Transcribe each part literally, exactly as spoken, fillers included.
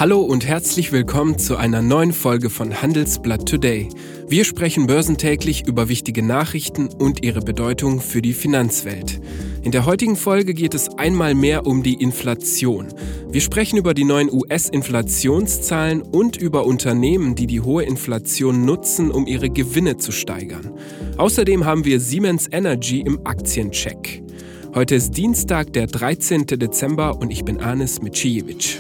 Hallo und herzlich willkommen zu einer neuen Folge von Handelsblatt Today. Wir sprechen börsentäglich über wichtige Nachrichten und ihre Bedeutung für die Finanzwelt. In der heutigen Folge geht es einmal mehr um die Inflation. Wir sprechen über die neuen U S-Inflationszahlen und über Unternehmen, die die hohe Inflation nutzen, um ihre Gewinne zu steigern. Außerdem haben wir Siemens Energy im Aktiencheck. Heute ist Dienstag, der dreizehnten Dezember und ich bin Anis Micijevic.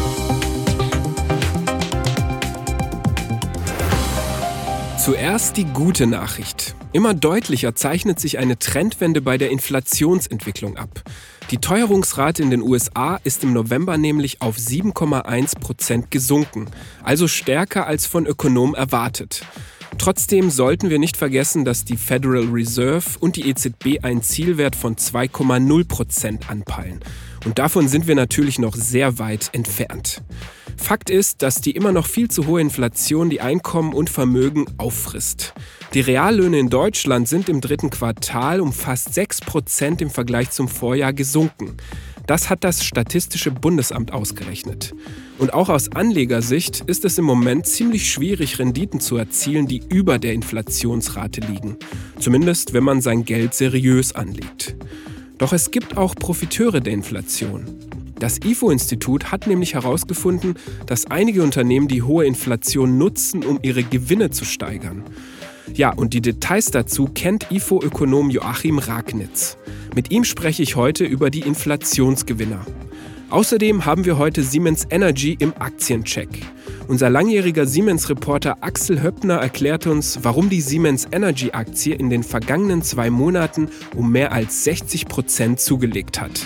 Zuerst die gute Nachricht. Immer deutlicher zeichnet sich eine Trendwende bei der Inflationsentwicklung ab. Die Teuerungsrate in den U S A ist im November nämlich auf sieben Komma eins Prozent gesunken, also stärker als von Ökonomen erwartet. Trotzdem sollten wir nicht vergessen, dass die Federal Reserve und die E Z B einen Zielwert von zwei Komma null Prozent anpeilen. Und davon sind wir natürlich noch sehr weit entfernt. Fakt ist, dass die immer noch viel zu hohe Inflation die Einkommen und Vermögen auffrisst. Die Reallöhne in Deutschland sind im dritten Quartal um fast sechs Prozent im Vergleich zum Vorjahr gesunken. Das hat das Statistische Bundesamt ausgerechnet. Und auch aus Anlegersicht ist es im Moment ziemlich schwierig, Renditen zu erzielen, die über der Inflationsrate liegen. Zumindest, wenn man sein Geld seriös anlegt. Doch es gibt auch Profiteure der Inflation. Das I F O-Institut hat nämlich herausgefunden, dass einige Unternehmen die hohe Inflation nutzen, um ihre Gewinne zu steigern. Ja, und die Details dazu kennt I F O-Ökonom Joachim Ragnitz. Mit ihm spreche ich heute über die Inflationsgewinner. Außerdem haben wir heute Siemens Energy im Aktiencheck. Unser langjähriger Siemens-Reporter Axel Höppner erklärt uns, warum die Siemens Energy-Aktie in den vergangenen zwei Monaten um mehr als sechzig Prozent zugelegt hat.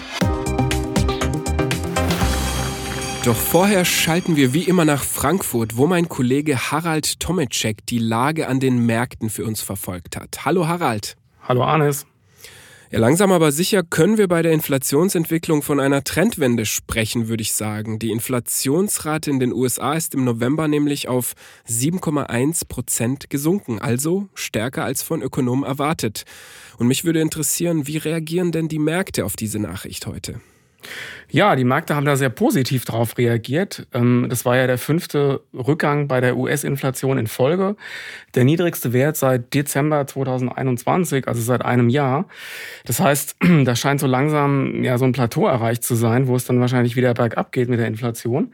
Doch vorher schalten wir wie immer nach Frankfurt, wo mein Kollege Harald Tomeczek die Lage an den Märkten für uns verfolgt hat. Hallo Harald. Hallo Anis. Ja, langsam aber sicher können wir bei der Inflationsentwicklung von einer Trendwende sprechen, würde ich sagen. Die Inflationsrate in den U S A ist im November nämlich auf sieben Komma eins Prozent gesunken, also stärker als von Ökonomen erwartet. Und mich würde interessieren, wie reagieren denn die Märkte auf diese Nachricht heute? Ja, die Märkte haben da sehr positiv drauf reagiert. Das war ja der fünfte Rückgang bei der U S-Inflation in Folge. Der niedrigste Wert seit Dezember zweitausendeinundzwanzig, also seit einem Jahr. Das heißt, da scheint so langsam ja so ein Plateau erreicht zu sein, wo es dann wahrscheinlich wieder bergab geht mit der Inflation.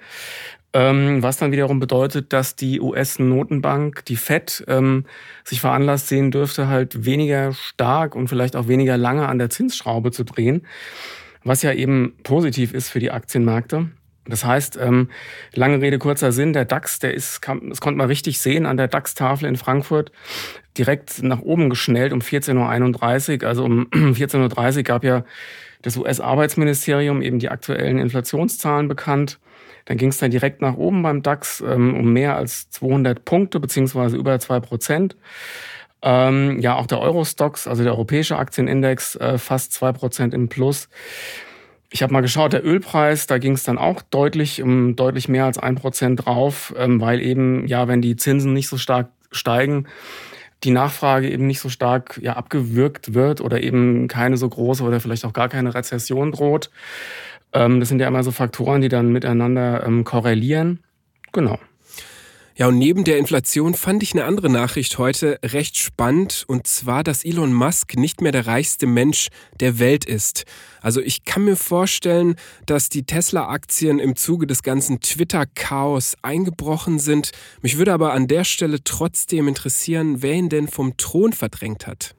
Was dann wiederum bedeutet, dass die U S-Notenbank, die Fed, sich veranlasst sehen dürfte, halt weniger stark und vielleicht auch weniger lange an der Zinsschraube zu drehen. Was ja eben positiv ist für die Aktienmärkte. Das heißt, ähm, lange Rede, kurzer Sinn, der DAX, der ist, kann, das konnte man richtig sehen an der DAX-Tafel in Frankfurt, direkt nach oben geschnellt um vierzehn Uhr einunddreißig. Also um vierzehn Uhr dreißig gab ja das U S-Arbeitsministerium eben die aktuellen Inflationszahlen bekannt. Dann ging es dann direkt nach oben beim DAX ähm, um mehr als zweihundert Punkte, beziehungsweise über zwei Prozent. Ähm, ja, auch der Eurostoxx, also der europäische Aktienindex, äh, fast zwei Prozent im Plus. Ich habe mal geschaut, der Ölpreis, da ging es dann auch deutlich, um deutlich mehr als ein Prozent drauf, ähm, weil eben, ja, wenn die Zinsen nicht so stark steigen, die Nachfrage eben nicht so stark ja, abgewürgt wird oder eben keine so große oder vielleicht auch gar keine Rezession droht. Ähm, das sind ja immer so Faktoren, die dann miteinander ähm, korrelieren. Genau. Ja, und neben der Inflation fand ich eine andere Nachricht heute recht spannend, und zwar, dass Elon Musk nicht mehr der reichste Mensch der Welt ist. Also ich kann mir vorstellen, dass die Tesla-Aktien im Zuge des ganzen Twitter-Chaos eingebrochen sind. Mich würde aber an der Stelle trotzdem interessieren, wer ihn denn vom Thron verdrängt hat.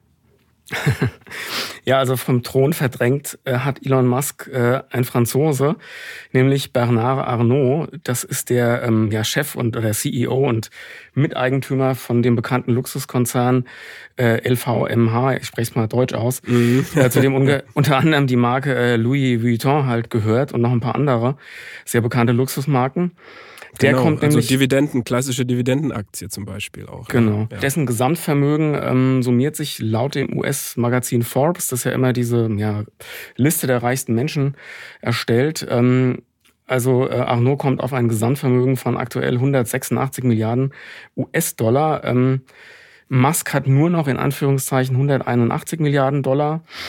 Ja, also vom Thron verdrängt äh, hat Elon Musk äh, ein Franzose, nämlich Bernard Arnault. Das ist der ähm, ja, Chef und oder C E O und Miteigentümer von dem bekannten Luxuskonzern äh, L V M H. Ich spreche es mal deutsch aus. Mhm. äh, zu dem unge- unter anderem die Marke äh, Louis Vuitton halt gehört und noch ein paar andere sehr bekannte Luxusmarken. Der genau, kommt also nämlich, Dividenden, klassische Dividendenaktie zum Beispiel auch. Genau. Ja. Dessen Gesamtvermögen ähm, summiert sich laut dem U S-Magazin Forbes, das ja immer diese ja, Liste der reichsten Menschen erstellt. Ähm, also äh, Arnault kommt auf ein Gesamtvermögen von aktuell hundertsechsundachtzig Milliarden U S-Dollar. Ähm, Musk hat nur noch in Anführungszeichen hunderteinundachtzig Milliarden Dollar.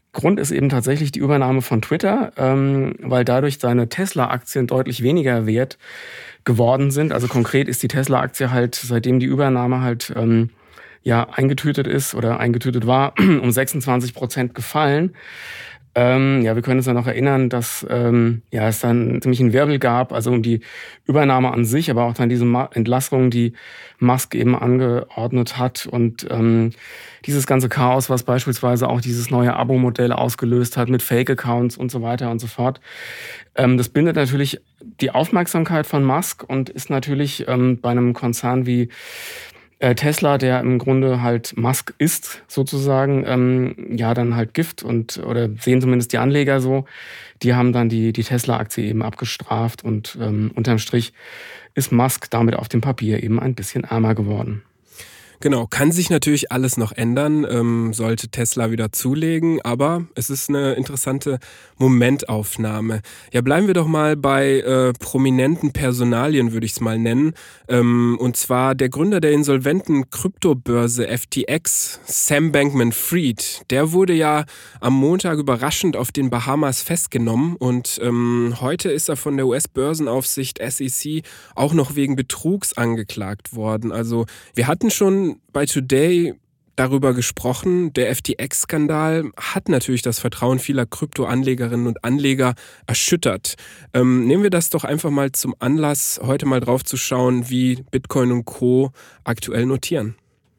Grund ist eben tatsächlich die Übernahme von Twitter, ähm, weil dadurch seine Tesla-Aktien deutlich weniger wert geworden sind. Also konkret ist die Tesla-Aktie halt, seitdem die Übernahme halt ähm, ja eingetütet ist oder eingetütet war, um sechsundzwanzig Prozent gefallen. Ähm, ja, wir können uns ja noch erinnern, dass ähm, ja, es dann ziemlich einen Wirbel gab, also um die Übernahme an sich, aber auch dann diese Ma- Entlassung, die Musk eben angeordnet hat und ähm, dieses ganze Chaos, was beispielsweise auch dieses neue Abo-Modell ausgelöst hat mit Fake-Accounts und so weiter und so fort. Ähm, das bindet natürlich die Aufmerksamkeit von Musk und ist natürlich ähm, bei einem Konzern wie Tesla, der im Grunde halt Musk ist, sozusagen, ähm, ja, dann halt Gift und, oder sehen zumindest die Anleger so, die haben dann die, die Tesla-Aktie eben abgestraft und ähm, unterm Strich ist Musk damit auf dem Papier eben ein bisschen ärmer geworden. Genau, kann sich natürlich alles noch ändern, ähm, sollte Tesla wieder zulegen, aber es ist eine interessante Momentaufnahme. Ja, bleiben wir doch mal bei äh, prominenten Personalien, würde ich es mal nennen. Ähm, und zwar der Gründer der insolventen Kryptobörse F T X, Sam Bankman-Fried. Der wurde ja am Montag überraschend auf den Bahamas festgenommen und ähm, heute ist er von der U S-Börsenaufsicht S E C auch noch wegen Betrugs angeklagt worden. Also wir hatten schon bei Today darüber gesprochen. Der F T X-Skandal hat natürlich das Vertrauen vieler Kryptoanlegerinnen und Anleger erschüttert. Ähm, nehmen wir das doch einfach mal zum Anlass, heute mal drauf zu schauen, wie Bitcoin und Co. aktuell notieren.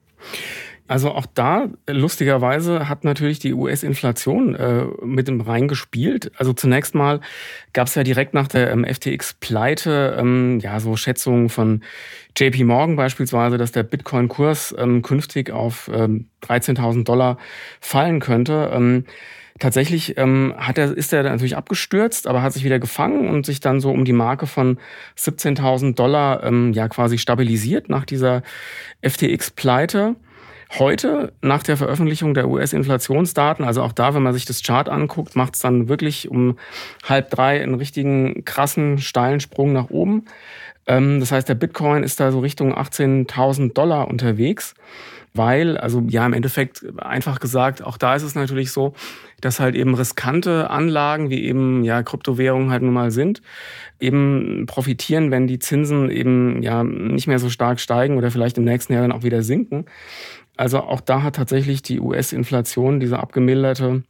Also auch da, lustigerweise, hat natürlich die U S-Inflation äh, mit dem reingespielt. Also zunächst mal gab es ja direkt nach der ähm, F T X-Pleite ähm, ja so Schätzungen von J P Morgan beispielsweise, dass der Bitcoin-Kurs ähm, künftig auf ähm, dreizehntausend Dollar fallen könnte. Ähm, Tatsächlich ähm, hat er, ist er natürlich abgestürzt, aber hat sich wieder gefangen und sich dann so um die Marke von siebzehntausend Dollar ähm, ja quasi stabilisiert nach dieser F T X-Pleite. Heute, nach der Veröffentlichung der U S-Inflationsdaten, also auch da, wenn man sich das Chart anguckt, macht es dann wirklich um halb drei einen richtigen krassen, steilen Sprung nach oben. Ähm, das heißt, der Bitcoin ist da so Richtung achtzehntausend Dollar unterwegs, weil, also ja, im Endeffekt einfach gesagt, auch da ist es natürlich so, dass halt eben riskante Anlagen, wie eben ja Kryptowährungen halt nun mal sind, eben profitieren, wenn die Zinsen eben ja nicht mehr so stark steigen oder vielleicht im nächsten Jahr dann auch wieder sinken. Also auch da hat tatsächlich die U S-Inflation, diese abgemilderte,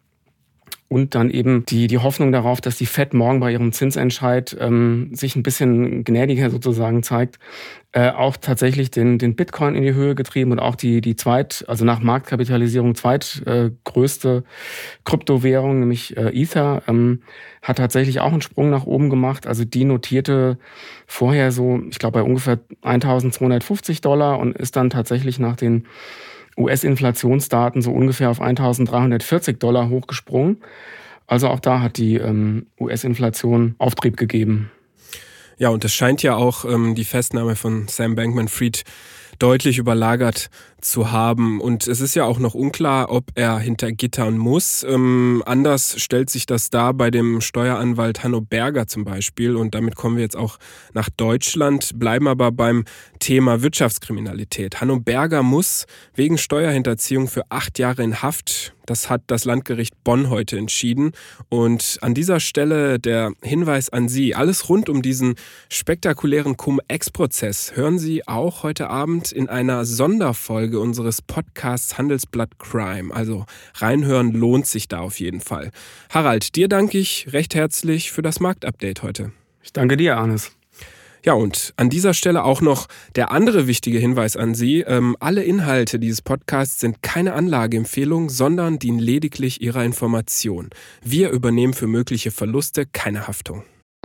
und dann eben die, die Hoffnung darauf, dass die Fed morgen bei ihrem Zinsentscheid ähm, sich ein bisschen gnädiger sozusagen zeigt, äh, auch tatsächlich den, den Bitcoin in die Höhe getrieben und auch die, die zweit, also nach Marktkapitalisierung zweitgrößte äh, Kryptowährung, nämlich äh, Ether, ähm, hat tatsächlich auch einen Sprung nach oben gemacht. Also die notierte vorher so, ich glaube, bei ungefähr eintausendzweihundertfünfzig Dollar und ist dann tatsächlich nach den U S-Inflationsdaten so ungefähr auf eintausenddreihundertvierzig Dollar hochgesprungen. Also auch da hat die ähm, U S-Inflation Auftrieb gegeben. Ja, und es scheint ja auch ähm, die Festnahme von Sam Bankman-Fried deutlich überlagert zu haben. Und es ist ja auch noch unklar, ob er hinter Gittern muss. Ähm, anders stellt sich das dar bei dem Steueranwalt Hanno Berger zum Beispiel. Und damit kommen wir jetzt auch nach Deutschland, bleiben aber beim Thema Wirtschaftskriminalität. Hanno Berger muss wegen Steuerhinterziehung für acht Jahre in Haft. Das hat das Landgericht Bonn heute entschieden. Und an dieser Stelle der Hinweis an Sie, alles rund um diesen spektakulären Cum-Ex-Prozess hören Sie auch heute Abend in einer Sonderfolge unseres Podcasts Handelsblatt Crime. Also reinhören lohnt sich da auf jeden Fall. Harald, dir danke ich recht herzlich für das Marktupdate heute. Ich danke dir, Arnes. Ja, und an dieser Stelle auch noch der andere wichtige Hinweis an Sie. Ähm, alle Inhalte dieses Podcasts sind keine Anlageempfehlung, sondern dienen lediglich Ihrer Information. Wir übernehmen für mögliche Verluste keine Haftung.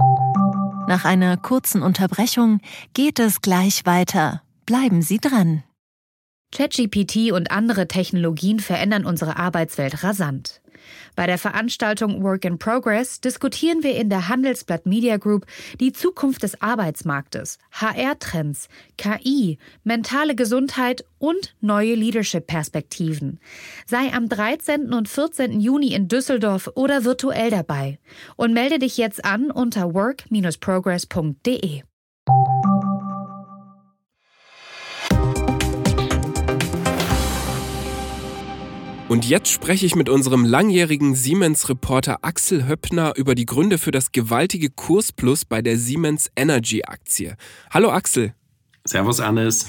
Nach einer kurzen Unterbrechung geht es gleich weiter. Bleiben Sie dran. ChatGPT und andere Technologien verändern unsere Arbeitswelt rasant. Bei der Veranstaltung Work in Progress diskutieren wir in der Handelsblatt Media Group die Zukunft des Arbeitsmarktes, H R-Trends, K I, mentale Gesundheit und neue Leadership-Perspektiven. Sei am dreizehnten und vierzehnten Juni in Düsseldorf oder virtuell dabei und melde dich jetzt an unter work dash progress punkt de. Und jetzt spreche ich mit unserem langjährigen Siemens-Reporter Axel Höppner über die Gründe für das gewaltige Kursplus bei der Siemens Energy-Aktie. Hallo Axel. Servus Hannes.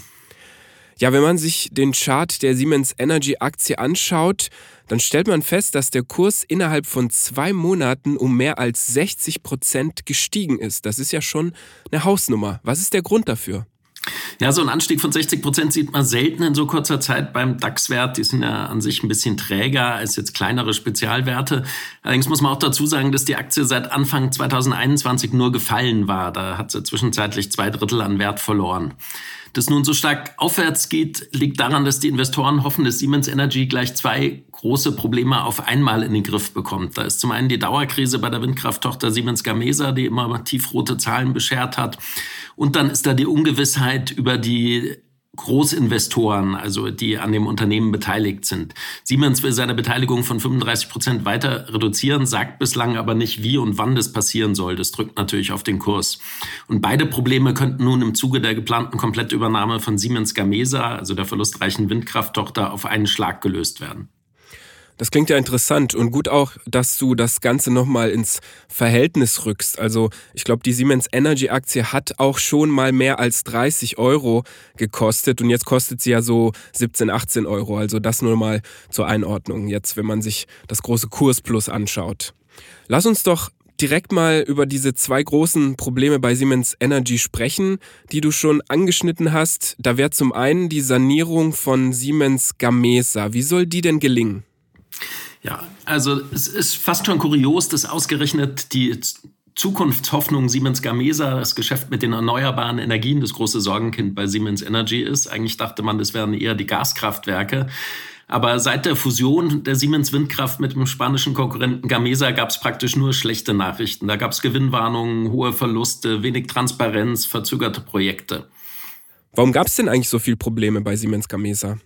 Ja, wenn man sich den Chart der Siemens Energy-Aktie anschaut, dann stellt man fest, dass der Kurs innerhalb von zwei Monaten um mehr als sechzig Prozent gestiegen ist. Das ist ja schon eine Hausnummer. Was ist der Grund dafür? Ja, so ein Anstieg von sechzig Prozent sieht man selten in so kurzer Zeit beim DAX-Wert. Die sind ja an sich ein bisschen träger als jetzt kleinere Spezialwerte. Allerdings muss man auch dazu sagen, dass die Aktie seit Anfang zwanzig einundzwanzig nur gefallen war. Da hat sie zwischenzeitlich zwei Drittel an Wert verloren. Dass nun so stark aufwärts geht, liegt daran, dass die Investoren hoffen, dass Siemens Energy gleich zwei große Probleme auf einmal in den Griff bekommt. Da ist zum einen die Dauerkrise bei der Windkrafttochter Siemens Gamesa, die immer tiefrote Zahlen beschert hat. Und dann ist da die Ungewissheit über die Großinvestoren, also die an dem Unternehmen beteiligt sind. Siemens will seine Beteiligung von fünfunddreißig Prozent weiter reduzieren, sagt bislang aber nicht, wie und wann das passieren soll. Das drückt natürlich auf den Kurs. Und beide Probleme könnten nun im Zuge der geplanten Komplettübernahme von Siemens Gamesa, also der verlustreichen Windkrafttochter, auf einen Schlag gelöst werden. Das klingt ja interessant und gut auch, dass du das Ganze nochmal ins Verhältnis rückst. Also ich glaube, die Siemens Energy Aktie hat auch schon mal mehr als dreißig Euro gekostet und jetzt kostet sie ja so siebzehn, achtzehn Euro. Also das nur mal zur Einordnung jetzt, wenn man sich das große Kursplus anschaut. Lass uns doch direkt mal über diese zwei großen Probleme bei Siemens Energy sprechen, die du schon angeschnitten hast. Da wäre zum einen die Sanierung von Siemens Gamesa. Wie soll die denn gelingen? Ja, also es ist fast schon kurios, dass ausgerechnet die Zukunftshoffnung Siemens Gamesa, das Geschäft mit den erneuerbaren Energien, das große Sorgenkind bei Siemens Energy ist. Eigentlich dachte man, das wären eher die Gaskraftwerke. Aber seit der Fusion der Siemens Windkraft mit dem spanischen Konkurrenten Gamesa gab es praktisch nur schlechte Nachrichten. Da gab es Gewinnwarnungen, hohe Verluste, wenig Transparenz, verzögerte Projekte. Warum gab es denn eigentlich so viele Probleme bei Siemens Gamesa?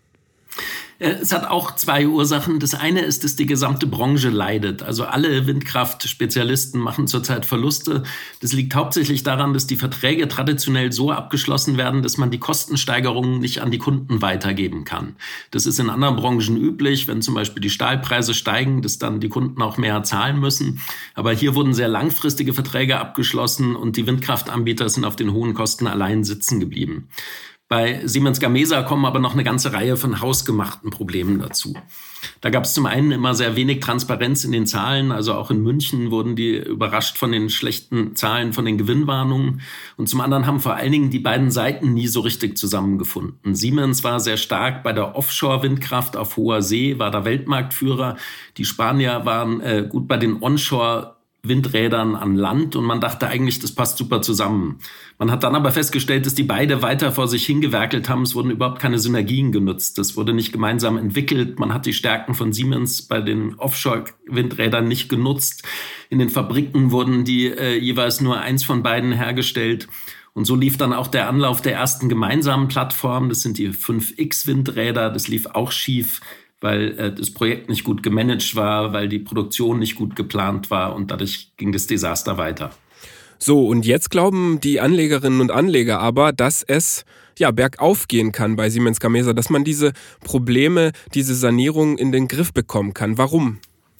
Es hat auch zwei Ursachen. Das eine ist, dass die gesamte Branche leidet. Also alle Windkraftspezialisten machen zurzeit Verluste. Das liegt hauptsächlich daran, dass die Verträge traditionell so abgeschlossen werden, dass man die Kostensteigerungen nicht an die Kunden weitergeben kann. Das ist in anderen Branchen üblich, wenn zum Beispiel die Stahlpreise steigen, dass dann die Kunden auch mehr zahlen müssen. Aber hier wurden sehr langfristige Verträge abgeschlossen und die Windkraftanbieter sind auf den hohen Kosten allein sitzen geblieben. Bei Siemens Gamesa kommen aber noch eine ganze Reihe von hausgemachten Problemen dazu. Da gab es zum einen immer sehr wenig Transparenz in den Zahlen. Also auch in München wurden die überrascht von den schlechten Zahlen, von den Gewinnwarnungen. Und zum anderen haben vor allen Dingen die beiden Seiten nie so richtig zusammengefunden. Siemens war sehr stark bei der Offshore-Windkraft auf hoher See, war der Weltmarktführer. Die Spanier waren äh, gut bei den Onshore Windrädern an Land und man dachte eigentlich, das passt super zusammen. Man hat dann aber festgestellt, dass die beide weiter vor sich hingewerkelt haben. Es wurden überhaupt keine Synergien genutzt. Das wurde nicht gemeinsam entwickelt. Man hat die Stärken von Siemens bei den Offshore-Windrädern nicht genutzt. In den Fabriken wurden die äh, jeweils nur eins von beiden hergestellt. Und so lief dann auch der Anlauf der ersten gemeinsamen Plattform. Das sind die fünf X Windräder. Das lief auch schief, weil äh, das Projekt nicht gut gemanagt war, weil die Produktion nicht gut geplant war und dadurch ging das Desaster weiter. So, und jetzt glauben die Anlegerinnen und Anleger aber, dass es ja bergauf gehen kann bei Siemens Gamesa, dass man diese Probleme, diese Sanierung in den Griff bekommen kann. Warum?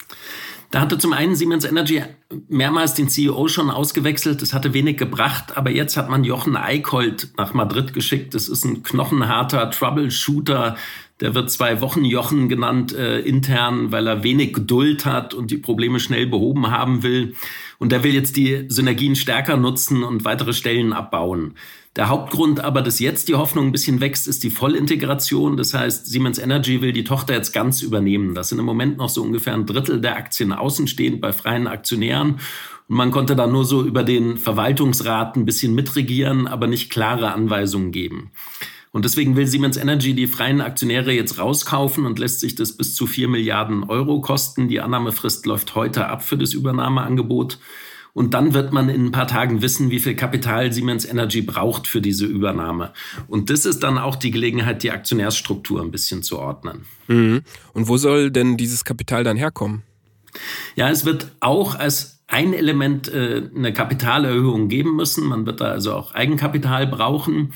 Da hatte zum einen Siemens Energy mehrmals den C E O schon ausgewechselt. Das hatte wenig gebracht. Aber jetzt hat man Jochen Eickholt nach Madrid geschickt. Das ist ein knochenharter Troubleshooter. Der wird zwei Wochen Jochen genannt äh, intern, weil er wenig Geduld hat und die Probleme schnell behoben haben will. Und der will jetzt die Synergien stärker nutzen und weitere Stellen abbauen. Der Hauptgrund aber, dass jetzt die Hoffnung ein bisschen wächst, ist die Vollintegration. Das heißt, Siemens Energy will die Tochter jetzt ganz übernehmen. Das sind im Moment noch so ungefähr ein Drittel der Aktien außenstehend bei freien Aktionären. Und man konnte da nur so über den Verwaltungsrat ein bisschen mitregieren, aber nicht klare Anweisungen geben. Und deswegen will Siemens Energy die freien Aktionäre jetzt rauskaufen und lässt sich das bis zu vier Milliarden Euro kosten. Die Annahmefrist läuft heute ab für das Übernahmeangebot. Und dann wird man in ein paar Tagen wissen, wie viel Kapital Siemens Energy braucht für diese Übernahme. Und das ist dann auch die Gelegenheit, die Aktionärsstruktur ein bisschen zu ordnen. Mhm. Und wo soll denn dieses Kapital dann herkommen? Ja, es wird auch als ein Element äh, eine Kapitalerhöhung geben müssen. Man wird da also auch Eigenkapital brauchen.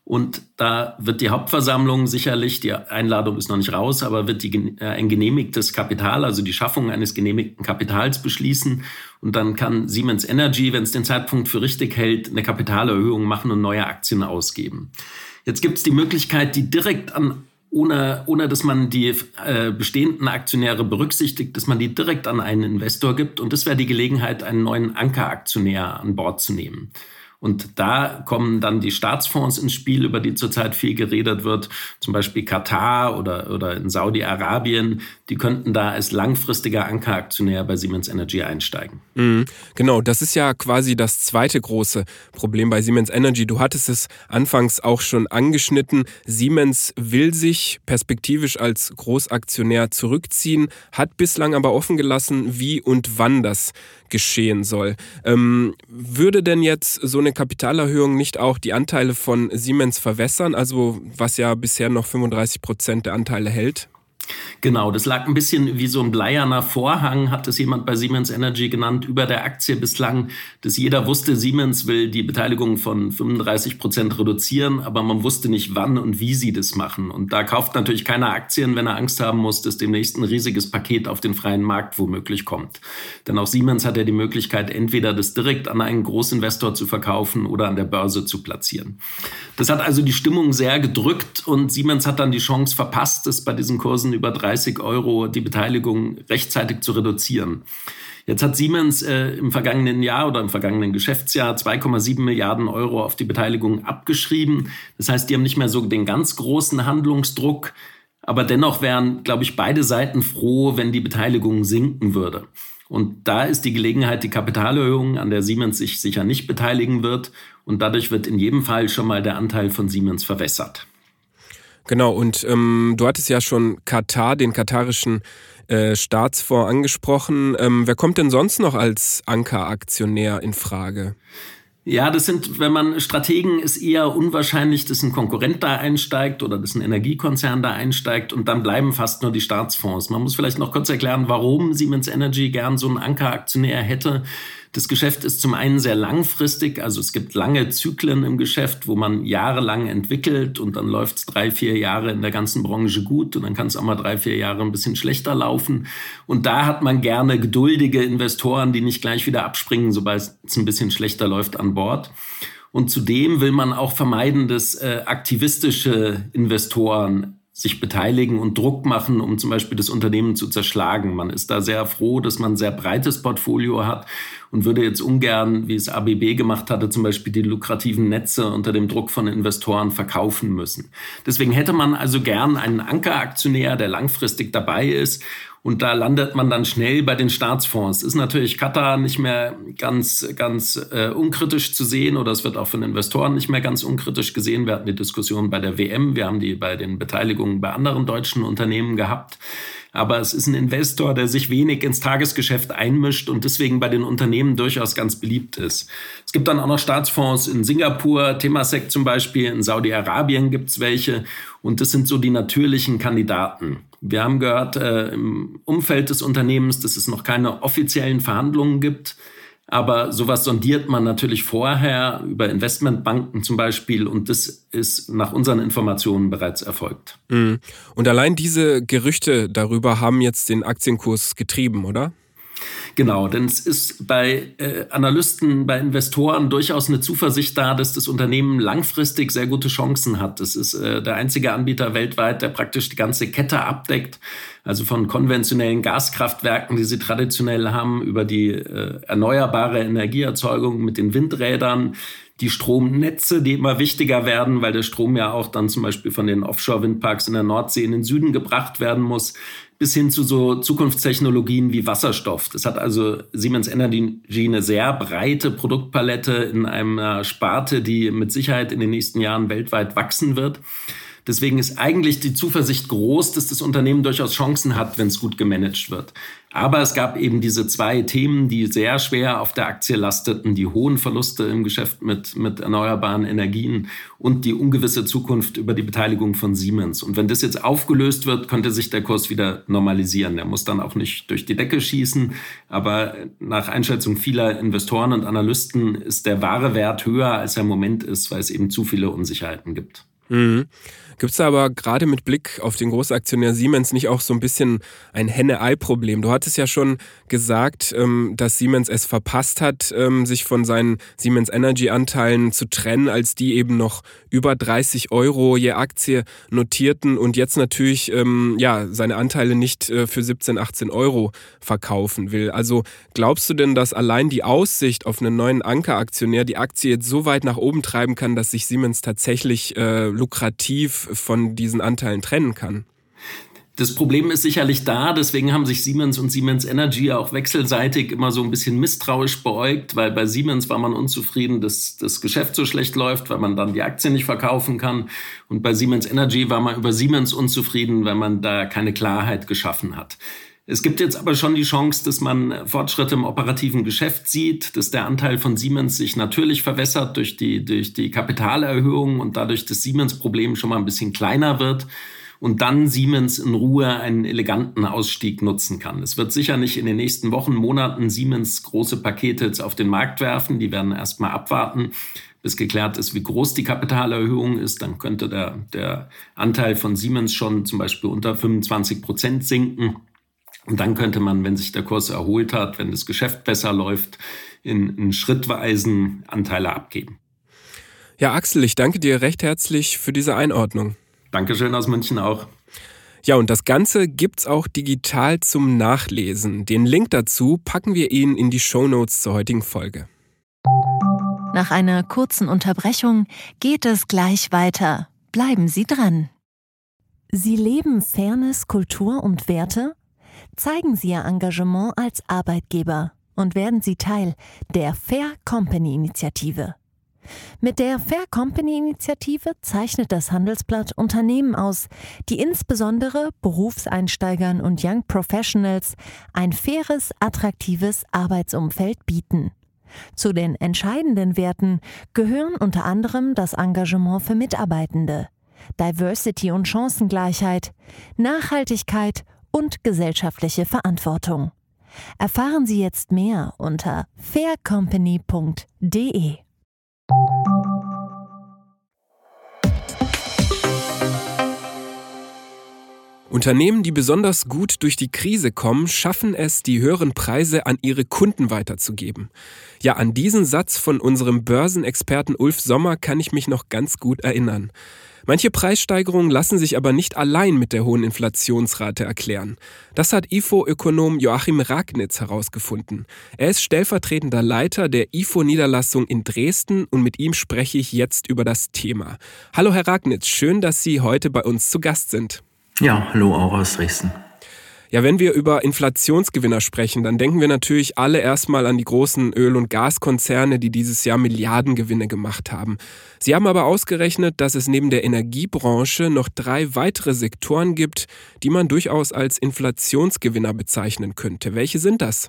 Und da wird die Hauptversammlung sicherlich, die Einladung ist noch nicht raus, aber wird die, äh, ein genehmigtes Kapital, also die Schaffung eines genehmigten Kapitals beschließen. Und dann kann Siemens Energy, wenn es den Zeitpunkt für richtig hält, eine Kapitalerhöhung machen und neue Aktien ausgeben. Jetzt gibt es die Möglichkeit, die direkt an, ohne, ohne dass man die äh, bestehenden Aktionäre berücksichtigt, dass man die direkt an einen Investor gibt. Und das wäre die Gelegenheit, einen neuen Ankeraktionär an Bord zu nehmen. Und da kommen dann die Staatsfonds ins Spiel, über die zurzeit viel geredet wird, zum Beispiel Katar oder, oder in Saudi-Arabien. Die könnten da als langfristiger Ankeraktionär bei Siemens Energy einsteigen. Mhm, genau, das ist ja quasi das zweite große Problem bei Siemens Energy. Du hattest es anfangs auch schon angeschnitten. Siemens will sich perspektivisch als Großaktionär zurückziehen, hat bislang aber offen gelassen, wie und wann das geschehen soll. Ähm, würde denn jetzt so eine Kapitalerhöhung nicht auch die Anteile von Siemens verwässern, also was ja bisher noch fünfunddreißig Prozent der Anteile hält? Genau, das lag ein bisschen wie so ein bleierner Vorhang, hat es jemand bei Siemens Energy genannt, über der Aktie bislang, dass jeder wusste, Siemens will die Beteiligung von fünfunddreißig Prozent reduzieren, aber man wusste nicht, wann und wie sie das machen. Und da kauft natürlich keiner Aktien, wenn er Angst haben muss, dass demnächst ein riesiges Paket auf den freien Markt womöglich kommt. Denn auch Siemens hat ja die Möglichkeit, entweder das direkt an einen Großinvestor zu verkaufen oder an der Börse zu platzieren. Das hat also die Stimmung sehr gedrückt und Siemens hat dann die Chance verpasst, das bei diesen Kursen über dreißig Euro die Beteiligung rechtzeitig zu reduzieren. Jetzt hat Siemens äh, im vergangenen Jahr oder im vergangenen Geschäftsjahr zwei Komma sieben Milliarden Euro auf die Beteiligung abgeschrieben. Das heißt, die haben nicht mehr so den ganz großen Handlungsdruck. Aber dennoch wären, glaube ich, beide Seiten froh, wenn die Beteiligung sinken würde. Und da ist die Gelegenheit, die Kapitalerhöhung, an der Siemens sich sicher nicht beteiligen wird. Und dadurch wird in jedem Fall schon mal der Anteil von Siemens verwässert. Genau, und ähm, du hattest ja schon Katar, den katarischen äh, Staatsfonds angesprochen. Ähm, wer kommt denn sonst noch als Ankeraktionär in Frage? Ja, das sind, wenn man Strategen, ist eher unwahrscheinlich, dass ein Konkurrent da einsteigt oder dass ein Energiekonzern da einsteigt und dann bleiben fast nur die Staatsfonds. Man muss vielleicht noch kurz erklären, warum Siemens Energy gern so einen Ankeraktionär hätte. Das Geschäft ist zum einen sehr langfristig, also es gibt lange Zyklen im Geschäft, wo man jahrelang entwickelt und dann läuft es drei, vier Jahre in der ganzen Branche gut und dann kann es auch mal drei, vier Jahre ein bisschen schlechter laufen. Und da hat man gerne geduldige Investoren, die nicht gleich wieder abspringen, sobald es ein bisschen schlechter läuft, an Bord. Und zudem will man auch vermeiden, dass äh, aktivistische Investoren sich beteiligen und Druck machen, um zum Beispiel das Unternehmen zu zerschlagen. Man ist da sehr froh, dass man ein sehr breites Portfolio hat und würde jetzt ungern, wie es A B B gemacht hatte, zum Beispiel die lukrativen Netze unter dem Druck von Investoren verkaufen müssen. Deswegen hätte man also gern einen Ankeraktionär, der langfristig dabei ist. Und da landet man dann schnell bei den Staatsfonds. Ist natürlich Katar nicht mehr ganz, ganz äh, unkritisch zu sehen oder es wird auch von Investoren nicht mehr ganz unkritisch gesehen. Wir hatten die Diskussion bei der W M, wir haben die bei den Beteiligungen bei anderen deutschen Unternehmen gehabt. Aber es ist ein Investor, der sich wenig ins Tagesgeschäft einmischt und deswegen bei den Unternehmen durchaus ganz beliebt ist. Es gibt dann auch noch Staatsfonds in Singapur, Temasek zum Beispiel, in Saudi-Arabien gibt es welche. Und das sind so die natürlichen Kandidaten. Wir haben gehört äh, im Umfeld des Unternehmens, dass es noch keine offiziellen Verhandlungen gibt. Aber sowas sondiert man natürlich vorher über Investmentbanken zum Beispiel und das ist nach unseren Informationen bereits erfolgt. Und allein diese Gerüchte darüber haben jetzt den Aktienkurs getrieben, oder? Genau, denn es ist bei äh, Analysten, bei Investoren durchaus eine Zuversicht da, dass das Unternehmen langfristig sehr gute Chancen hat. Das ist äh, der einzige Anbieter weltweit, der praktisch die ganze Kette abdeckt, also von konventionellen Gaskraftwerken, die sie traditionell haben, über die äh, erneuerbare Energieerzeugung mit den Windrädern, die Stromnetze, die immer wichtiger werden, weil der Strom ja auch dann zum Beispiel von den Offshore-Windparks in der Nordsee in den Süden gebracht werden muss, bis hin zu so Zukunftstechnologien wie Wasserstoff. Das hat also Siemens Energy eine sehr breite Produktpalette in einer Sparte, die mit Sicherheit in den nächsten Jahren weltweit wachsen wird. Deswegen ist eigentlich die Zuversicht groß, dass das Unternehmen durchaus Chancen hat, wenn es gut gemanagt wird. Aber es gab eben diese zwei Themen, die sehr schwer auf der Aktie lasteten, die hohen Verluste im Geschäft mit, mit erneuerbaren Energien und die ungewisse Zukunft über die Beteiligung von Siemens. Und wenn das jetzt aufgelöst wird, könnte sich der Kurs wieder normalisieren. Der muss dann auch nicht durch die Decke schießen. Aber nach Einschätzung vieler Investoren und Analysten ist der wahre Wert höher, als er im Moment ist, weil es eben zu viele Unsicherheiten gibt. Mhm. Gibt es da aber gerade mit Blick auf den Großaktionär Siemens nicht auch so ein bisschen ein Henne-Ei-Problem? Du hattest ja schon gesagt, dass Siemens es verpasst hat, sich von seinen Siemens Energy-Anteilen zu trennen, als die eben noch über dreißig Euro je Aktie notierten und jetzt natürlich ja, seine Anteile nicht für siebzehn, achtzehn Euro verkaufen will. Also glaubst du denn, dass allein die Aussicht auf einen neuen Ankeraktionär die Aktie jetzt so weit nach oben treiben kann, dass sich Siemens tatsächlich äh, lukrativ von diesen Anteilen trennen kann? Das Problem ist sicherlich da, deswegen haben sich Siemens und Siemens Energy auch wechselseitig immer so ein bisschen misstrauisch beäugt, weil bei Siemens war man unzufrieden, dass das Geschäft so schlecht läuft, weil man dann die Aktien nicht verkaufen kann. Und bei Siemens Energy war man über Siemens unzufrieden, weil man da keine Klarheit geschaffen hat. Es gibt jetzt aber schon die Chance, dass man Fortschritte im operativen Geschäft sieht, dass der Anteil von Siemens sich natürlich verwässert durch die, durch die Kapitalerhöhung und dadurch das Siemens-Problem schon mal ein bisschen kleiner wird und dann Siemens in Ruhe einen eleganten Ausstieg nutzen kann. Es wird sicher nicht in den nächsten Wochen, Monaten Siemens große Pakete jetzt auf den Markt werfen. Die werden erst mal abwarten, bis geklärt ist, wie groß die Kapitalerhöhung ist. Dann könnte der, der Anteil von Siemens schon zum Beispiel unter fünfundzwanzig Prozent sinken. Und dann könnte man, wenn sich der Kurs erholt hat, wenn das Geschäft besser läuft, in, in schrittweisen Anteile abgeben. Ja, Axel, ich danke dir recht herzlich für diese Einordnung. Dankeschön aus München auch. Ja, und das Ganze gibt's auch digital zum Nachlesen. Den Link dazu packen wir Ihnen in die Shownotes zur heutigen Folge. Nach einer kurzen Unterbrechung geht es gleich weiter. Bleiben Sie dran. Sie leben Fairness, Kultur und Werte? Zeigen Sie Ihr Engagement als Arbeitgeber und werden Sie Teil der Fair Company Initiative. Mit der Fair Company Initiative zeichnet das Handelsblatt Unternehmen aus, die insbesondere Berufseinsteigern und Young Professionals ein faires, attraktives Arbeitsumfeld bieten. Zu den entscheidenden Werten gehören unter anderem das Engagement für Mitarbeitende, Diversity und Chancengleichheit, Nachhaltigkeit und gesellschaftliche Verantwortung. Erfahren Sie jetzt mehr unter fair company punkt de. Unternehmen, die besonders gut durch die Krise kommen, schaffen es, die höheren Preise an ihre Kunden weiterzugeben. Ja, an diesen Satz von unserem Börsenexperten Ulf Sommer kann ich mich noch ganz gut erinnern. Manche Preissteigerungen lassen sich aber nicht allein mit der hohen Inflationsrate erklären. Das hat I F O-Ökonom Joachim Ragnitz herausgefunden. Er ist stellvertretender Leiter der I F O-Niederlassung in Dresden und mit ihm spreche ich jetzt über das Thema. Hallo Herr Ragnitz, schön, dass Sie heute bei uns zu Gast sind. Ja, hallo auch aus Dresden. Ja, wenn wir über Inflationsgewinner sprechen, dann denken wir natürlich alle erstmal an die großen Öl- und Gaskonzerne, die dieses Jahr Milliardengewinne gemacht haben. Sie haben aber ausgerechnet, dass es neben der Energiebranche noch drei weitere Sektoren gibt, die man durchaus als Inflationsgewinner bezeichnen könnte. Welche sind das?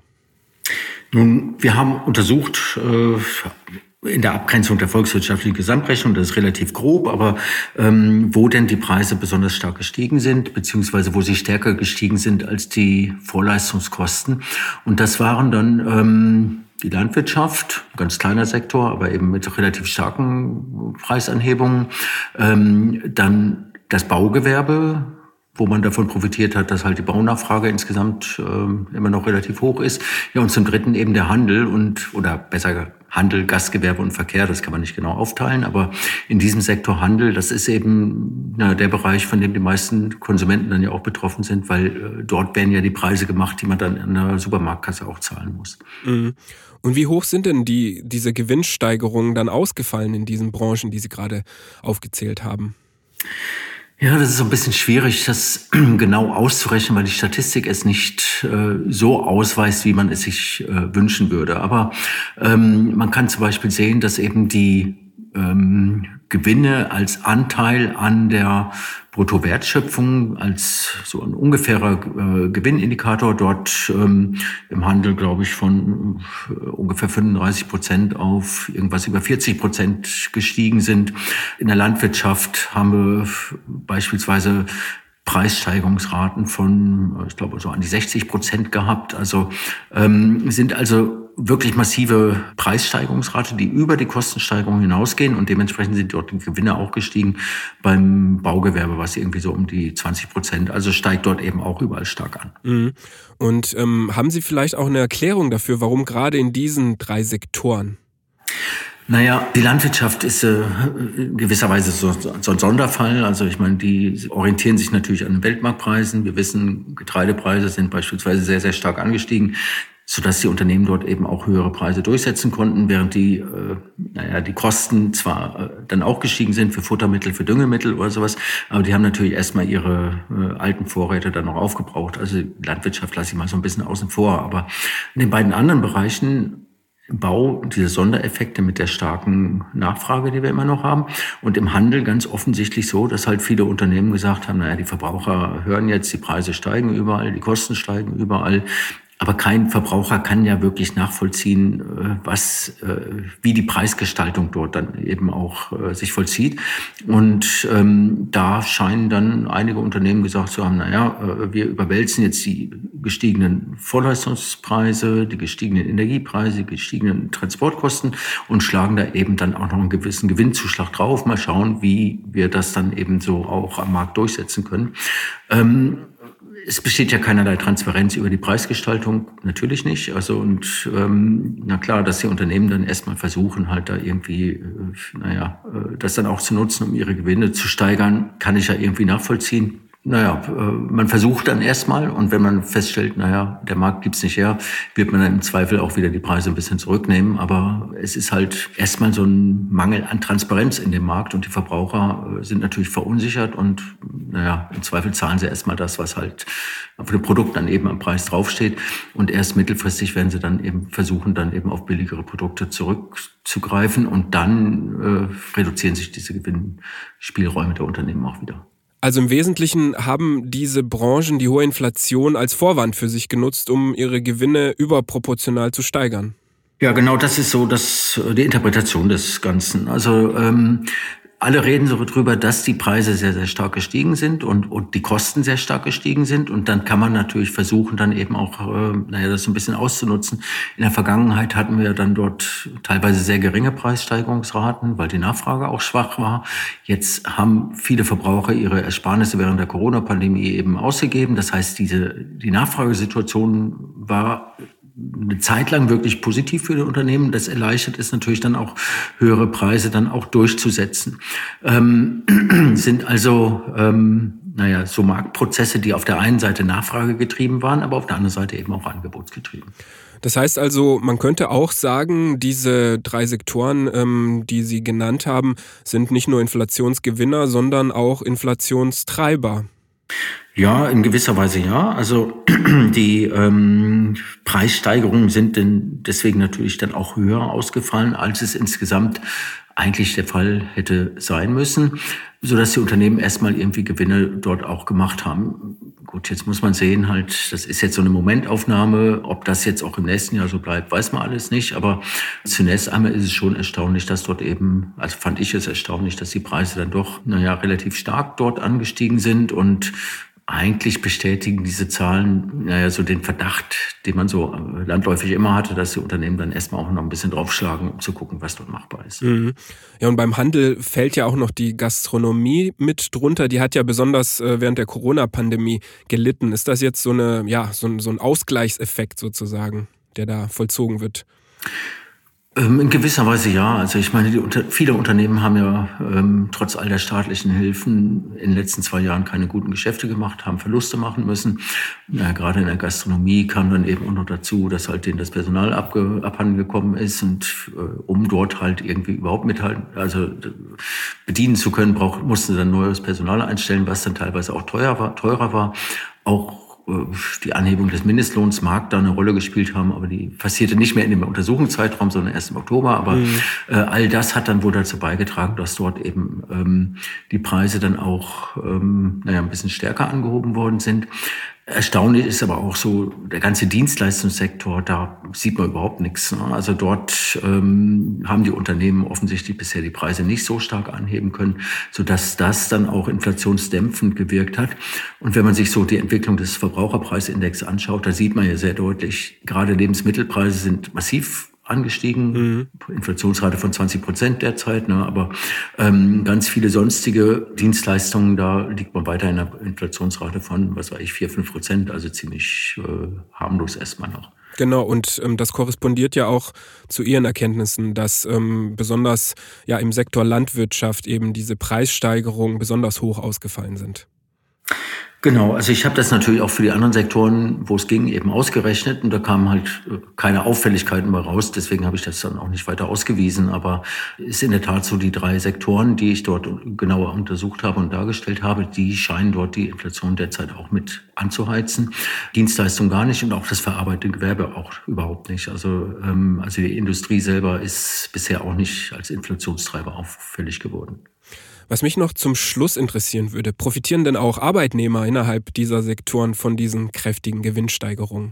Nun, wir haben untersucht, äh, in der Abgrenzung der volkswirtschaftlichen Gesamtrechnung, das ist relativ grob, aber ähm, wo denn die Preise besonders stark gestiegen sind, beziehungsweise wo sie stärker gestiegen sind als die Vorleistungskosten. Und das waren dann ähm, die Landwirtschaft, ganz kleiner Sektor, aber eben mit relativ starken Preisanhebungen. Ähm, dann das Baugewerbe, wo man davon profitiert hat, dass halt die Baunachfrage insgesamt äh, immer noch relativ hoch ist. Ja, und zum Dritten eben der Handel und, oder besser Handel, Gastgewerbe und Verkehr, das kann man nicht genau aufteilen, aber in diesem Sektor Handel, das ist eben ja, der Bereich, von dem die meisten Konsumenten dann ja auch betroffen sind, weil äh, dort werden ja die Preise gemacht, die man dann in der Supermarktkasse auch zahlen muss. Mhm. Und wie hoch sind denn die diese Gewinnsteigerungen dann ausgefallen in diesen Branchen, die Sie gerade aufgezählt haben? Ja, das ist so ein bisschen schwierig, das genau auszurechnen, weil die Statistik es nicht äh, so ausweist, wie man es sich äh, wünschen würde. Aber ähm, man kann zum Beispiel sehen, dass eben die ähm, Gewinne als Anteil an der Bruttowertschöpfung, als so ein ungefährer äh, Gewinnindikator dort ähm, im Handel, glaube ich, von äh, ungefähr fünfunddreißig Prozent auf irgendwas über vierzig Prozent gestiegen sind. In der Landwirtschaft haben wir beispielsweise Preissteigerungsraten von, ich glaube, so an die sechzig Prozent gehabt. Also ähm, sind also wirklich massive Preissteigerungsrate, die über die Kostensteigerung hinausgehen, und dementsprechend sind dort die Gewinne auch gestiegen beim Baugewerbe, was irgendwie so um die zwanzig Prozent, also steigt dort eben auch überall stark an. Mhm. Und ähm, haben Sie vielleicht auch eine Erklärung dafür, warum gerade in diesen drei Sektoren? Naja, die Landwirtschaft ist äh, in gewisser Weise so, so ein Sonderfall. Also ich meine, die orientieren sich natürlich an den Weltmarktpreisen. Wir wissen, Getreidepreise sind beispielsweise sehr, sehr stark angestiegen, sodass die Unternehmen dort eben auch höhere Preise durchsetzen konnten, während die, äh, naja, die Kosten zwar äh, dann auch gestiegen sind für Futtermittel, für Düngemittel oder sowas, aber die haben natürlich erstmal ihre äh, alten Vorräte dann noch aufgebraucht. Also die Landwirtschaft lasse ich mal so ein bisschen außen vor. Aber in den beiden anderen Bereichen, im Bau, diese Sondereffekte mit der starken Nachfrage, die wir immer noch haben. Und im Handel ganz offensichtlich so, dass halt viele Unternehmen gesagt haben, naja, die Verbraucher hören jetzt, die Preise steigen überall, die Kosten steigen überall. Aber kein Verbraucher kann ja wirklich nachvollziehen, was, wie die Preisgestaltung dort dann eben auch sich vollzieht. Und ähm, da scheinen dann einige Unternehmen gesagt zu haben, naja, wir überwälzen jetzt die gestiegenen Vorleistungspreise, die gestiegenen Energiepreise, die gestiegenen Transportkosten und schlagen da eben dann auch noch einen gewissen Gewinnzuschlag drauf. Mal schauen, wie wir das dann eben so auch am Markt durchsetzen können. Ähm, Es besteht ja keinerlei Transparenz über die Preisgestaltung, natürlich nicht. Also und ähm, na klar, dass die Unternehmen dann erstmal versuchen, halt da irgendwie, äh, naja, äh, das dann auch zu nutzen, um ihre Gewinne zu steigern, kann ich ja irgendwie nachvollziehen. Naja, man versucht dann erstmal, und wenn man feststellt, naja, der Markt gibt's nicht her, wird man dann im Zweifel auch wieder die Preise ein bisschen zurücknehmen. Aber es ist halt erstmal so ein Mangel an Transparenz in dem Markt, und die Verbraucher sind natürlich verunsichert, und naja, im Zweifel zahlen sie erstmal das, was halt auf dem Produkt dann eben am Preis draufsteht. Und erst mittelfristig werden sie dann eben versuchen, dann eben auf billigere Produkte zurückzugreifen, und dann äh, reduzieren sich diese Gewinnspielräume der Unternehmen auch wieder. Also im Wesentlichen haben diese Branchen die hohe Inflation als Vorwand für sich genutzt, um ihre Gewinne überproportional zu steigern. Ja, genau, das ist so das, die Interpretation des Ganzen. Also ähm, alle reden so drüber, dass die Preise sehr, sehr stark gestiegen sind und, und die Kosten sehr stark gestiegen sind. Und dann kann man natürlich versuchen, dann eben auch, äh, naja, das so ein bisschen auszunutzen. In der Vergangenheit hatten wir dann dort teilweise sehr geringe Preissteigerungsraten, weil die Nachfrage auch schwach war. Jetzt haben viele Verbraucher ihre Ersparnisse während der Corona-Pandemie eben ausgegeben. Das heißt, diese, die Nachfragesituation war eine Zeit lang wirklich positiv für die Unternehmen. Das erleichtert es natürlich dann auch, höhere Preise dann auch durchzusetzen. Ähm, sind also, ähm, naja, so Marktprozesse, die auf der einen Seite Nachfrage getrieben waren, aber auf der anderen Seite eben auch angebotsgetrieben. Das heißt also, man könnte auch sagen, diese drei Sektoren, ähm, die Sie genannt haben, sind nicht nur Inflationsgewinner, sondern auch Inflationstreiber. Ja, in gewisser Weise ja. Also die ähm, Preissteigerungen sind denn deswegen natürlich dann auch höher ausgefallen, als es insgesamt eigentlich der Fall hätte sein müssen, sodass die Unternehmen erstmal irgendwie Gewinne dort auch gemacht haben. Gut, jetzt muss man sehen, halt, das ist jetzt so eine Momentaufnahme. Ob das jetzt auch im nächsten Jahr so bleibt, weiß man alles nicht. Aber zunächst einmal ist es schon erstaunlich, dass dort eben, also fand ich es erstaunlich, dass die Preise dann doch, naja, relativ stark dort angestiegen sind. Und eigentlich bestätigen diese Zahlen, naja, so den Verdacht, den man so landläufig immer hatte, dass die Unternehmen dann erstmal auch noch ein bisschen draufschlagen, um zu gucken, was dort machbar ist. Mhm. Ja, und beim Handel fällt ja auch noch die Gastronomie mit drunter. Die hat ja besonders während der Corona-Pandemie gelitten. Ist das jetzt so eine, ja, so ein, so ein Ausgleichseffekt sozusagen, der da vollzogen wird? In gewisser Weise ja. Also ich meine, die unter, viele Unternehmen haben ja ähm, trotz all der staatlichen Hilfen in den letzten zwei Jahren keine guten Geschäfte gemacht, haben Verluste machen müssen. Ja, gerade in der Gastronomie kam dann eben auch noch dazu, dass halt denen das Personal abge, abhanden gekommen ist, und äh, um dort halt irgendwie überhaupt mithalten, also bedienen zu können, brauch, mussten sie dann neues Personal einstellen, was dann teilweise auch teuer war, teurer war. Auch die Anhebung des Mindestlohns mag da eine Rolle gespielt haben, aber die passierte nicht mehr in dem Untersuchungszeitraum, sondern erst im Oktober. Aber mhm. äh, all das hat dann wohl dazu beigetragen, dass dort eben ähm, die Preise dann auch ähm, naja, ein bisschen stärker angehoben worden sind. Erstaunlich ist aber auch so, der ganze Dienstleistungssektor, da sieht man überhaupt nichts. Ne? Also dort ähm, haben die Unternehmen offensichtlich bisher die Preise nicht so stark anheben können, sodass das dann auch inflationsdämpfend gewirkt hat. Und wenn man sich so die Entwicklung des Verbraucherpreisindex anschaut, da sieht man ja sehr deutlich, gerade Lebensmittelpreise sind massiv angestiegen, mhm. Inflationsrate von zwanzig Prozent derzeit, ne, aber ähm, ganz viele sonstige Dienstleistungen, da liegt man weiter in einer Inflationsrate von, was weiß ich, vier, fünf Prozent, also ziemlich äh, harmlos erstmal noch. Genau, und ähm, das korrespondiert ja auch zu Ihren Erkenntnissen, dass ähm, besonders ja im Sektor Landwirtschaft eben diese Preissteigerungen besonders hoch ausgefallen sind. Genau, also ich habe das natürlich auch für die anderen Sektoren, wo es ging, eben ausgerechnet und da kamen halt keine Auffälligkeiten mehr raus. Deswegen habe ich das dann auch nicht weiter ausgewiesen. Aber es ist in der Tat so, die drei Sektoren, die ich dort genauer untersucht habe und dargestellt habe, die scheinen dort die Inflation derzeit auch mit anzuheizen. Dienstleistung gar nicht und auch das verarbeitende Gewerbe auch überhaupt nicht. Also, ähm, also die Industrie selber ist bisher auch nicht als Inflationstreiber auffällig geworden. Was mich noch zum Schluss interessieren würde, profitieren denn auch Arbeitnehmer innerhalb dieser Sektoren von diesen kräftigen Gewinnsteigerungen?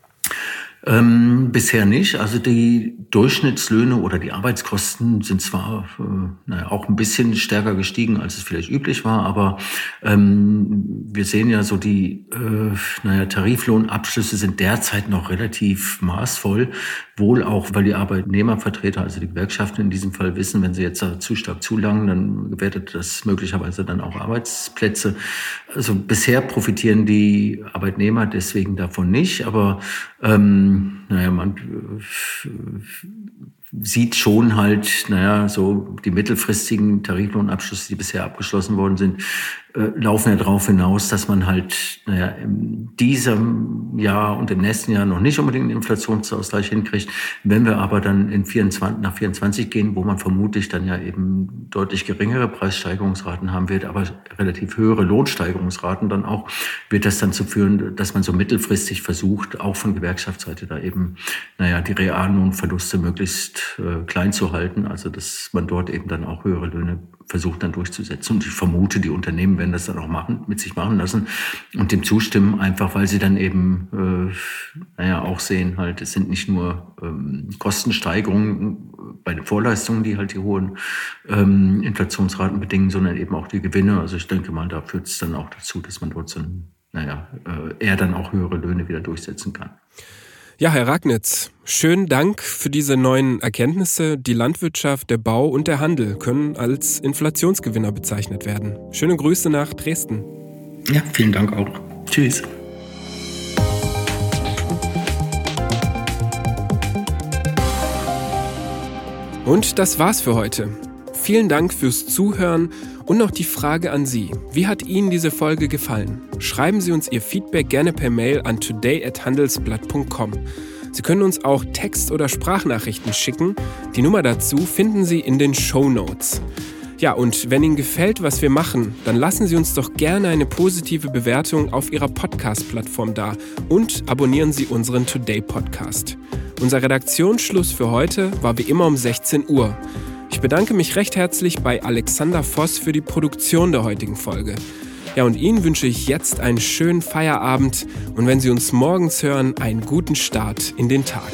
Ähm, bisher nicht. Also die Durchschnittslöhne oder die Arbeitskosten sind zwar äh, naja, auch ein bisschen stärker gestiegen, als es vielleicht üblich war, aber ähm, wir sehen ja so, die äh, naja, Tariflohnabschlüsse sind derzeit noch relativ maßvoll, wohl auch, weil die Arbeitnehmervertreter, also die Gewerkschaften in diesem Fall wissen, wenn sie jetzt zu stark zulangen, dann gewertet das möglicherweise dann auch Arbeitsplätze. Also bisher profitieren die Arbeitnehmer deswegen davon nicht, aber ähm, naja, man äh, sieht schon halt, naja, so die mittelfristigen Tariflohnabschlüsse, die bisher abgeschlossen worden sind, äh, laufen ja darauf hinaus, dass man halt, naja, in diesem Jahr und im nächsten Jahr noch nicht unbedingt einen Inflationsausgleich hinkriegt. Wenn wir aber dann in vierundzwanzig, nach vierundzwanzig gehen, wo man vermutlich dann ja eben deutlich geringere Preissteigerungsraten haben wird, aber relativ höhere Lohnsteigerungsraten dann auch, wird das dann zu führen, dass man so mittelfristig versucht, auch von Gewerkschaftsseite da eben, naja, die Reallohnverluste möglichst äh, klein zu halten, also dass man dort eben dann auch höhere Löhne versucht dann durchzusetzen. Und ich vermute, die Unternehmen werden das dann auch machen, mit sich machen lassen und dem zustimmen, einfach weil sie dann eben, äh, naja, auch sehen halt, es sind nicht nur ähm, Kostensteigerungen bei den Vorleistungen, die halt die hohen ähm, Inflationsraten bedingen, sondern eben auch die Gewinne. Also ich denke mal, da führt es dann auch dazu, dass man dort so ein, naja, äh, eher dann auch höhere Löhne wieder durchsetzen kann. Ja, Herr Ragnitz, schönen Dank für diese neuen Erkenntnisse. Die Landwirtschaft, der Bau und der Handel können als Inflationsgewinner bezeichnet werden. Schöne Grüße nach Dresden. Ja, vielen Dank auch. Tschüss. Und das war's für heute. Vielen Dank fürs Zuhören und noch die Frage an Sie. Wie hat Ihnen diese Folge gefallen? Schreiben Sie uns Ihr Feedback gerne per Mail an today at handelsblatt punkt com. Sie können uns auch Text- oder Sprachnachrichten schicken. Die Nummer dazu finden Sie in den Shownotes. Ja, und wenn Ihnen gefällt, was wir machen, dann lassen Sie uns doch gerne eine positive Bewertung auf Ihrer Podcast-Plattform da und abonnieren Sie unseren Today-Podcast. Unser Redaktionsschluss für heute war wie immer um sechzehn Uhr. Ich bedanke mich recht herzlich bei Alexander Voss für die Produktion der heutigen Folge. Ja, und Ihnen wünsche ich jetzt einen schönen Feierabend und wenn Sie uns morgens hören, einen guten Start in den Tag.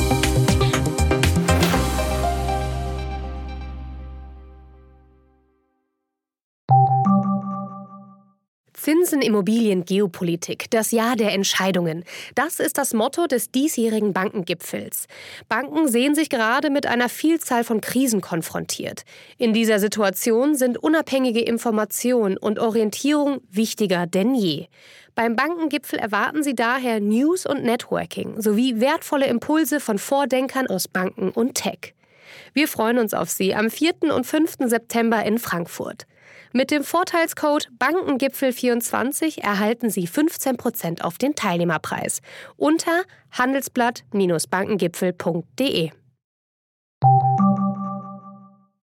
Zinsen, Immobilien, Geopolitik, das Jahr der Entscheidungen. Das ist das Motto des diesjährigen Bankengipfels. Banken sehen sich gerade mit einer Vielzahl von Krisen konfrontiert. In dieser Situation sind unabhängige Information und Orientierung wichtiger denn je. Beim Bankengipfel erwarten Sie daher News und Networking sowie wertvolle Impulse von Vordenkern aus Banken und Tech. Wir freuen uns auf Sie am vierten und fünften September in Frankfurt. Mit dem Vorteilscode Bankengipfel vierundzwanzig erhalten Sie fünfzehn Prozent auf den Teilnehmerpreis unter handelsblatt Bindestrich bankengipfel punkt de.